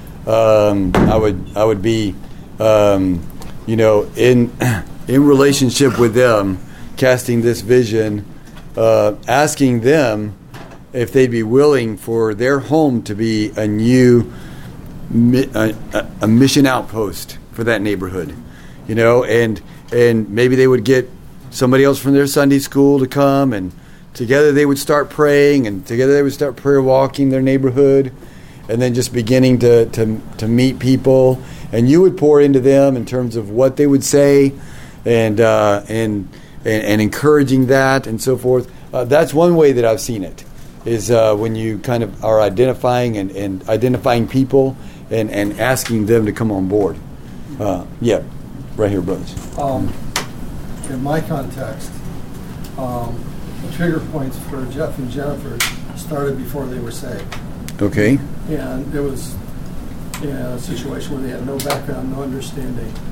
Um, I would I would be, um, you know, in in relationship with them, casting this vision, uh, asking them if they'd be willing for their home to be a new mi- a, a, a mission outpost for that neighborhood, you know, and and maybe they would get somebody else from their Sunday school to come, and together they would start praying, and together they would start prayer walking their neighborhood, and then just beginning to to, to meet people, and you would pour into them in terms of what they would say, and uh, and, and and encouraging that and so forth. Uh, that's one way that I've seen it. Is uh, when you kind of are identifying and, and identifying people and, and asking them to come on board. Uh, yeah, right here, brothers. Um, in my context, um, the trigger points for Jeff and Jennifer started before they were saved. Okay. And it was in a situation where they had no background, no understanding.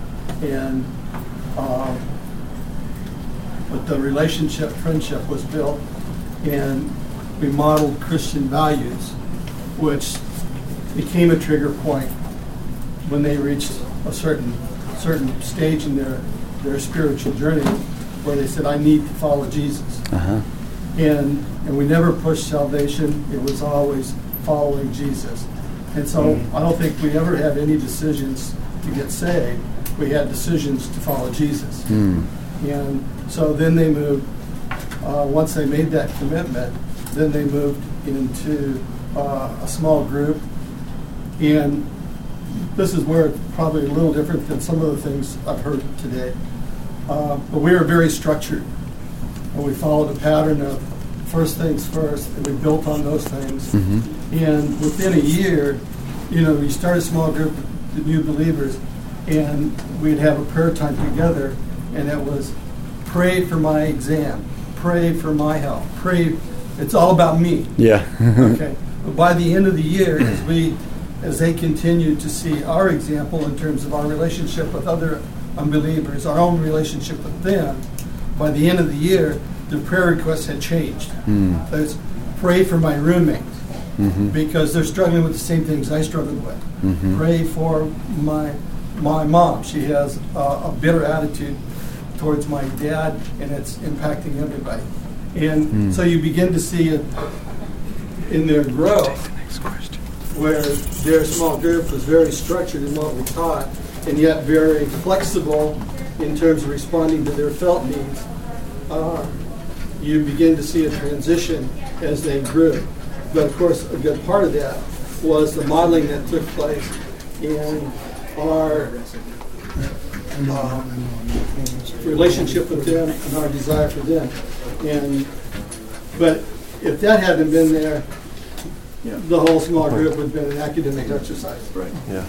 and um, but the relationship, friendship was built, and we modeled Christian values, which became a trigger point when they reached a certain certain stage in their their spiritual journey, where they said, "I need to follow Jesus." Uh-huh. And and we never pushed salvation; it was always following Jesus. And so I don't think we ever had any decisions to get saved. We had decisions to follow Jesus. Mm. And so then they moved, uh, once they made that commitment, then they moved into uh, a small group. And this is where it's probably a little different than some of the things I've heard today. Uh, but we were very structured. And we followed a pattern of first things first, and we built on those things. Mm-hmm. And within a year, you know, we started a small group of new believers, and we'd have a prayer time together, and it was pray for my exam, pray for my health, pray. It's all about me. Yeah. Okay. But by the end of the year, as we, as they continued to see our example in terms of our relationship with other unbelievers, our own relationship with them, by the end of the year, the prayer requests had changed. Mm. There's pray for my roommates, mm-hmm. because they're struggling with the same things I struggled with. Mm-hmm. Pray for my my mom. She has uh, a bitter attitude towards my dad, and it's impacting everybody. And mm. so you begin to see it in their growth, where their small group was very structured in what we taught, and yet very flexible in terms of responding to their felt needs. Uh, you begin to see a transition as they grew. But of course, a good part of that was the modeling that took place in our um, relationship with them and our desire for them. And but if that hadn't been there, Yeah. the whole small group would have been an academic exercise. Right. Yeah.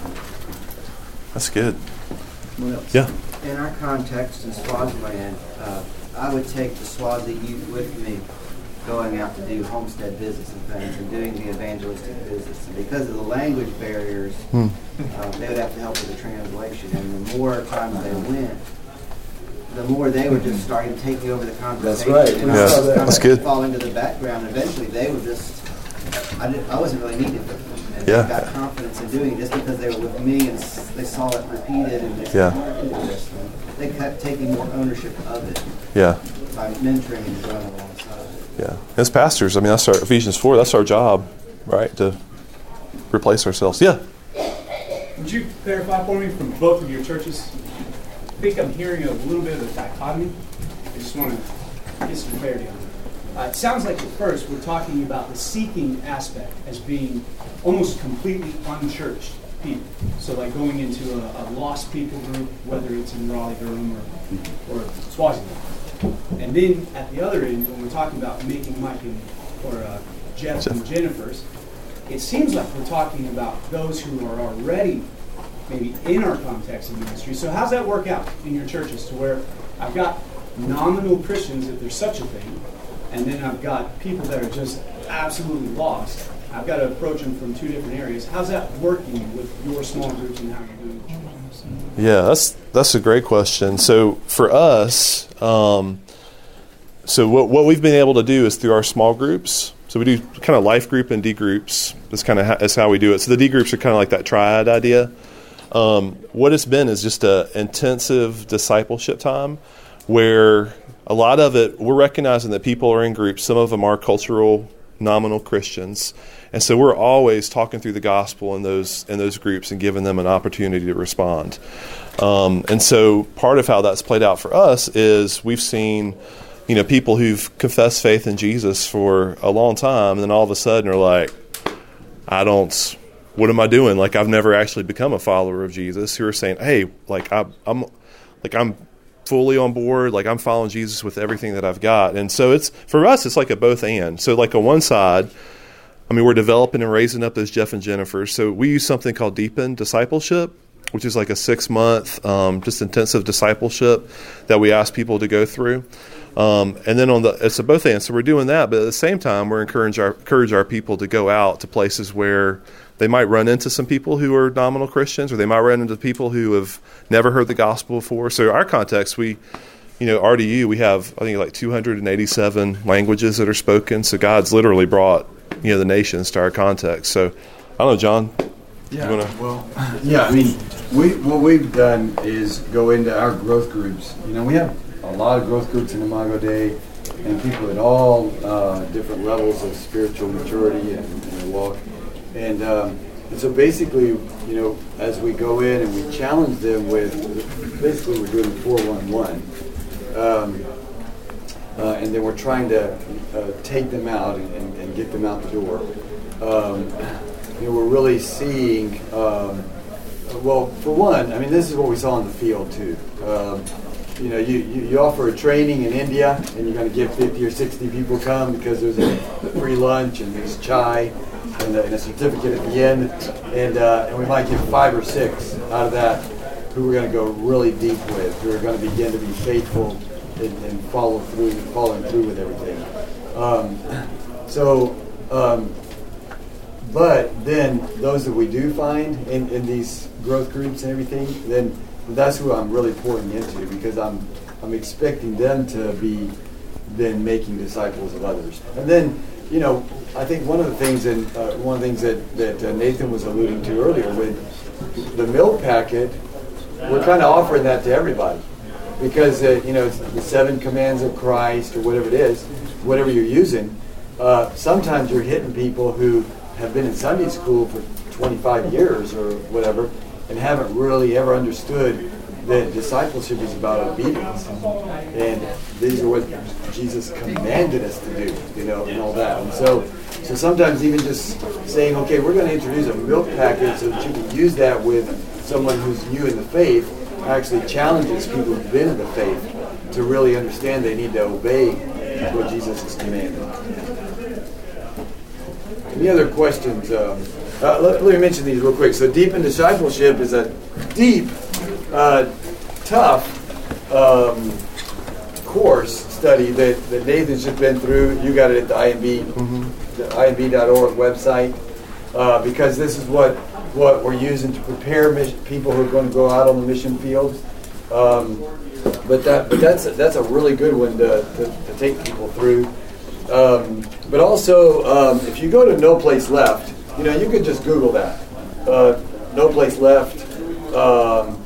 That's good. What else? Yeah. In our context in Swaziland, uh, I would take the Swazi youth with me going out to do homestead visits and things and doing the evangelistic visits. And because of the language barriers, Hmm. uh, they would have to help with the translation. And the more times they went, the more they were just starting taking over the conversation. That's right. And Yeah. I was kind That's of good. falling to the background. Eventually, they would just, I, didn't, I wasn't really needed with them. And Yeah. they got confidence in doing it just because they were with me and s- they saw it repeated and they Yeah. said, "Oh, do this." And they kept taking more ownership of it Yeah. by mentoring and going alongside. Yeah. As pastors, I mean, that's our Ephesians four. That's our job, right? To replace ourselves. Yeah. Would you clarify for me from both of your churches? I think I'm hearing a little bit of a dichotomy. I just want to get some clarity on it. Uh, it sounds like at first we're talking about the seeking aspect as being almost completely unchurched people. So like going into a, a lost people group, whether it's in Raleigh, Durham, or, or Swaziland. And then at the other end, when we're talking about making Mike and, or uh, Jeff and Jennifer's, it seems like we're talking about those who are already maybe in our context of ministry. So how's that work out in your churches to where I've got nominal Christians, if there's such a thing, and then I've got people that are just absolutely lost. I've got to approach them from two different areas. How's that working with your small groups and how you're doing it? Yeah, that's that's a great question. So for us, um, so what what we've been able to do is through our small groups. So we do kind of life group and D groups. That's kind of how, that's how we do it. So the D groups are kind of like that triad idea. Um, what it's been is just a intensive discipleship time where a lot of it, we're recognizing that people are in groups. Some of them are cultural, nominal Christians. And so we're always talking through the gospel in those in those groups and giving them an opportunity to respond. Um, and so part of how that's played out for us is we've seen, you know, people who've confessed faith in Jesus for a long time, and then all of a sudden are like, I don't, what am I doing? Like, I've never actually become a follower of Jesus, who are saying, hey, like, I, I'm, like, I'm fully on board, like, I'm following Jesus with everything that I've got. And so it's, for us, it's like a both and. So like on one side, I mean, we're developing and raising up those Jeff and Jennifer. So we use something called Deepen Discipleship, which is like a six-month um, just intensive discipleship that we ask people to go through. Um, and then on the it's a both and. So we're doing that, but at the same time, we're encourage our encourage our people to go out to places where they might run into some people who are nominal Christians, or they might run into people who have never heard the gospel before. So our context, we, you know, R D U, we have, I think, like two hundred eighty-seven languages that are spoken. So God's literally brought, you know, the nations to our context. So I don't know, John. Yeah, you wanna... well, yeah, I mean, we what we've done is go into our growth groups. You know, we have a lot of growth groups in Imago Dei, and people at all uh, different levels of spiritual maturity and, and walk. And, um, and so basically, you know, as we go in and we challenge them with, basically we're doing four one one, um, uh, and then we're trying to uh, take them out and, and, and get them out the door. Um, you know, we're really seeing, um, well, for one, I mean, this is what we saw in the field too. Um, you know, you, you, you offer a training in India, and you're going to give fifty or sixty people come because there's a free lunch and there's chai and a, and a certificate at the end, and uh, and we might get five or six out of that who we're going to go really deep with, who are going to begin to be faithful and, and follow through, following through with everything. Um, so, um, but then those that we do find in, in these growth groups and everything, then that's who I'm really pouring into, because I'm I'm expecting them to be then making disciples of others. And then, you know, I think one of the things, and uh, one of the things that that uh, Nathan was alluding to earlier with the milk packet, we're kind of offering that to everybody, because uh, you know, it's the seven commands of Christ or whatever it is, whatever you're using. Uh, sometimes you're hitting people who have been in Sunday school for twenty-five years or whatever, and haven't really ever understood that discipleship is about obedience, and these are what Jesus commanded us to do, you know, and all that. And so, so sometimes even just saying, okay, we're going to introduce a milk packet so that you can use that with someone who's new in the faith, actually challenges people who've been in the faith to really understand they need to obey what Jesus has commanded. Any other questions? Um, uh, let, let me mention these real quick. So, Deep in Discipleship is a deep, uh, tough um, course study that, that Nathan's just been through. You got it at the I M B, mm-hmm. the I M B dot org website, uh, because this is what what we're using to prepare mission, people who are going to go out on the mission field. Um, but that but that's a, that's a really good one to, to, to take people through. Um, but also, um, if you go to No Place Left, you know, you can just Google that. Uh, No Place Left. Um,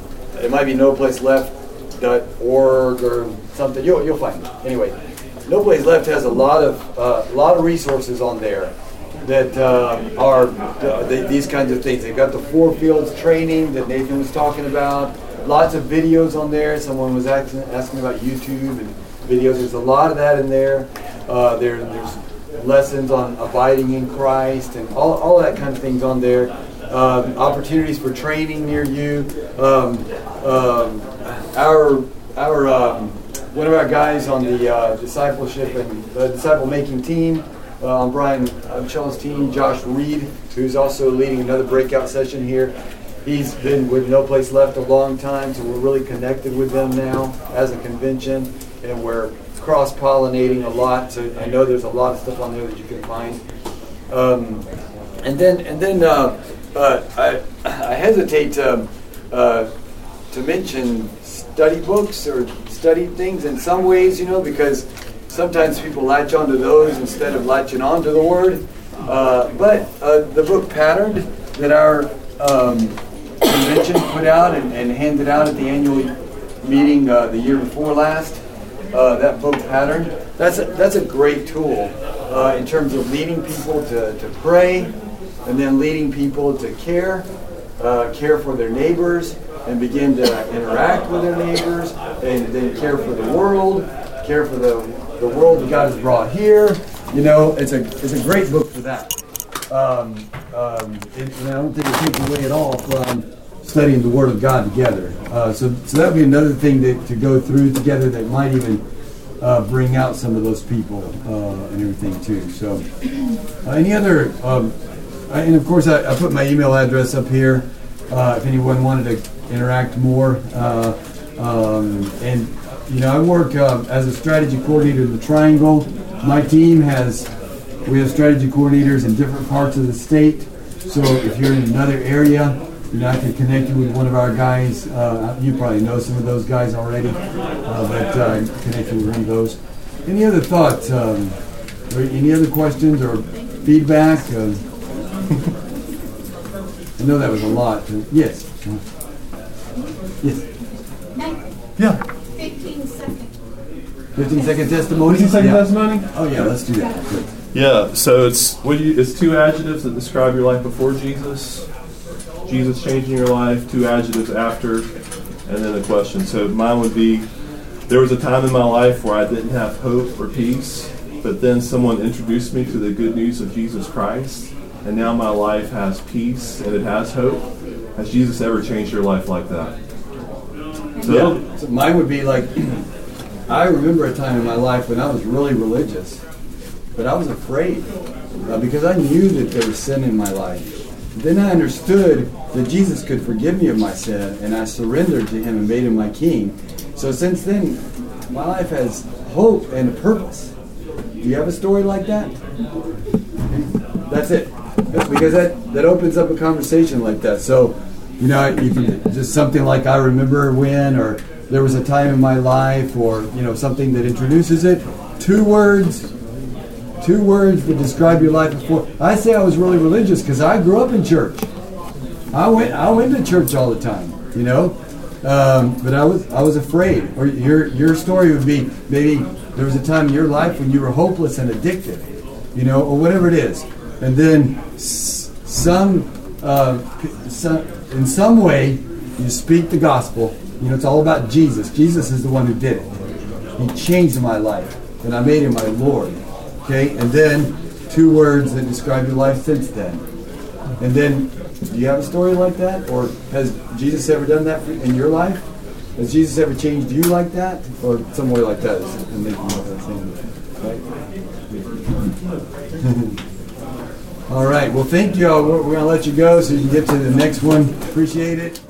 it might be no place left dot org or something. You'll you'll find it. Anyway, No Place Left has a lot of uh, a lot of resources on there that uh, are uh, they, these kinds of things. They've got the Four Fields training that Nathan was talking about. Lots of videos on there. Someone was asking, asking about YouTube and videos. There's a lot of that in there. Uh, there there's lessons on abiding in Christ and all all that kind of things on there. Um, opportunities for training near you. Um, um, our our um, one of our guys on the uh, discipleship and uh, disciple making team, uh, on Brian Michelle's team, Josh Reed, who's also leading another breakout session here. He's been with No Place Left a long time, so we're really connected with them now as a convention, and we're cross-pollinating a lot. So I know there's a lot of stuff on there that you can find. Um, and then and then. Uh, Uh, I, I hesitate to, uh, to mention study books or study things in some ways, you know, because sometimes people latch onto those instead of latching onto the Word. Uh, but uh, the book Patterned that our um, convention put out and, and handed out at the annual meeting uh, the year before last, uh, that book Patterned, that's a, that's a great tool uh, in terms of leading people to, to pray, and then leading people to care, uh, care for their neighbors, and begin to interact with their neighbors, and then care for the world, care for the the world that God has brought here. You know, it's a it's a great book for that. Um, um, it, and I don't think it takes away at all from studying the Word of God together. Uh, so so that would be another thing to, to go through together that might even uh, bring out some of those people uh, and everything too. So uh, any other... Um, I, and of course, I, I put my email address up here uh, if anyone wanted to interact more. Uh, um, and, you know, I work uh, as a strategy coordinator in the Triangle. My team has, we have strategy coordinators in different parts of the state. So if you're in another area, you know, I can connect you with one of our guys. Uh, you probably know some of those guys already, uh, but uh, connect you with one of those. Any other thoughts? Um, or any other questions or feedback? Uh, I know that was a lot. Uh, yes. Uh, yes. Yeah. fifteen second. fifteen second testimony? fifteen second yeah. testimony? Oh, yeah, let's do that. Good. Yeah, so it's what do you, it's two adjectives that describe your life before Jesus, Jesus changing your life, two adjectives after, and then a question. So mine would be, there was a time in my life where I didn't have hope or peace, but then someone introduced me to the good news of Jesus Christ, and now my life has peace and it has hope. Has Jesus ever changed your life like that? So, yeah. So mine would be like, I remember a time in my life when I was really religious, but I was afraid uh, because I knew that there was sin in my life. Then I understood that Jesus could forgive me of my sin, and I surrendered to Him and made Him my King. So since then, my life has hope and a purpose. Do you have a story like that? That's it. That's because that, that opens up a conversation like that. So, you know, you can, just something like I remember when, or there was a time in my life, or, you know, something that introduces it. Two words. Two words that describe your life before. I say I was really religious because I grew up in church. I went I went to church all the time, you know. Um, but I was I was afraid. Or your your story would be maybe there was a time in your life when you were hopeless and addicted, you know, or whatever it is. And then s- some, uh, some in some way you speak the gospel. You know, it's all about Jesus. Jesus is the one who did it. He changed my life, and I made Him my Lord. Okay, and then two words that describe your life since then. And then, do you have a story like that? Or has Jesus ever done that in your life? Has Jesus ever changed you like that? Or some way like that? And making that same, right? All right, well, thank you all. We're, we're going to let you go so you can get to the next one. Appreciate it.